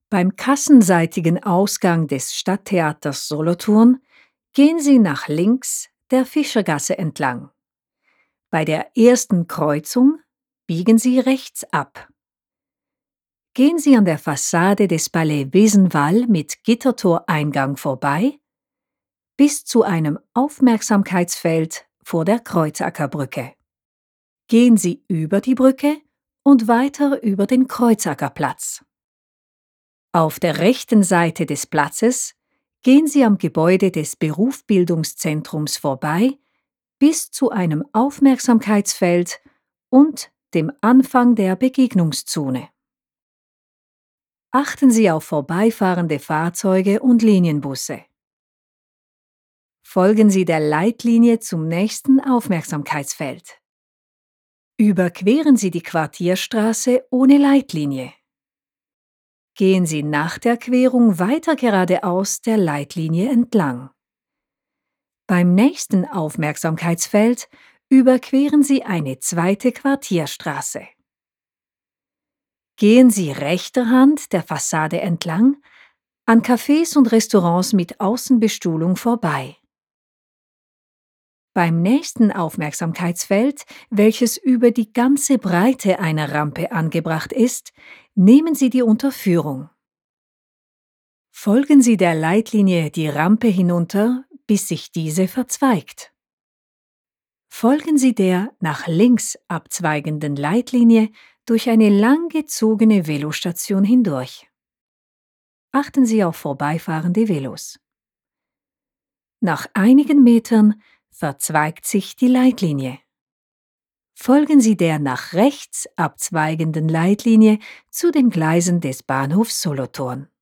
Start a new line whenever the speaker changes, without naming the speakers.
Beim kassenseitigen Ausgang des Stadttheaters Solothurn gehen Sie nach links der Fischergasse entlang. Bei der ersten Kreuzung biegen Sie rechts ab. Gehen Sie an der Fassade des Palais Wesenwall mit Gittertoreingang vorbei bis zu einem Aufmerksamkeitsfeld vor der Kreuzackerbrücke. Gehen Sie über die Brücke und weiter über den Kreuzackerplatz. Auf der rechten Seite des Platzes gehen Sie am Gebäude des Berufsbildungszentrums vorbei bis zu einem Aufmerksamkeitsfeld und dem Anfang der Begegnungszone. Achten Sie auf vorbeifahrende Fahrzeuge und Linienbusse. Folgen Sie der Leitlinie zum nächsten Aufmerksamkeitsfeld. Überqueren Sie die Quartierstraße ohne Leitlinie. Gehen Sie nach der Querung weiter geradeaus der Leitlinie entlang. Beim nächsten Aufmerksamkeitsfeld überqueren Sie eine zweite Quartierstraße. Gehen Sie rechter Hand der Fassade entlang an Cafés und Restaurants mit Außenbestuhlung vorbei. Beim nächsten Aufmerksamkeitsfeld, welches über die ganze Breite einer Rampe angebracht ist, nehmen Sie die Unterführung. Folgen Sie der Leitlinie die Rampe hinunter, bis sich diese verzweigt. Folgen Sie der nach links abzweigenden Leitlinie durch eine langgezogene Velostation hindurch. Achten Sie auf vorbeifahrende Velos. Nach einigen Metern verzweigt sich die Leitlinie. Folgen Sie der nach rechts abzweigenden Leitlinie zu den Gleisen des Bahnhofs Solothurn.